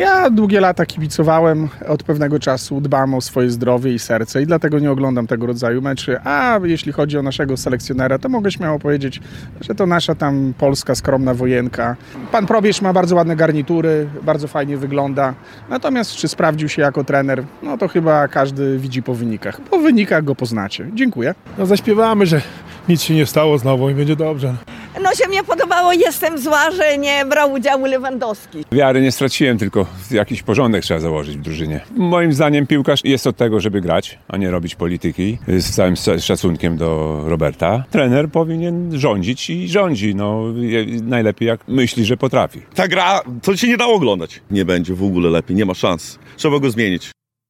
Ja długie lata kibicowałem, od pewnego czasu dbam o swoje zdrowie i serce i dlatego nie oglądam tego rodzaju meczy. A jeśli chodzi o naszego selekcjonera, to mogę śmiało powiedzieć, że to nasza tam polska skromna wojenka. Pan Probierz ma bardzo ładne garnitury, bardzo fajnie wygląda. Natomiast czy sprawdził się jako trener, no to chyba każdy widzi po wynikach. Po wynikach go poznacie. Dziękuję. No zaśpiewamy, że nic się nie stało znowu i będzie dobrze. No się mnie podobało, jestem zła, że nie brał udziału Lewandowski. Wiary nie straciłem, tylko jakiś porządek trzeba założyć w drużynie. Moim zdaniem piłkarz jest od tego, żeby grać, a nie robić polityki. Z całym szacunkiem do Roberta. Trener powinien rządzić i rządzi. No, najlepiej jak myśli, że potrafi. Ta gra, to się nie dało oglądać. Nie będzie w ogóle lepiej, nie ma szans. Trzeba go zmienić.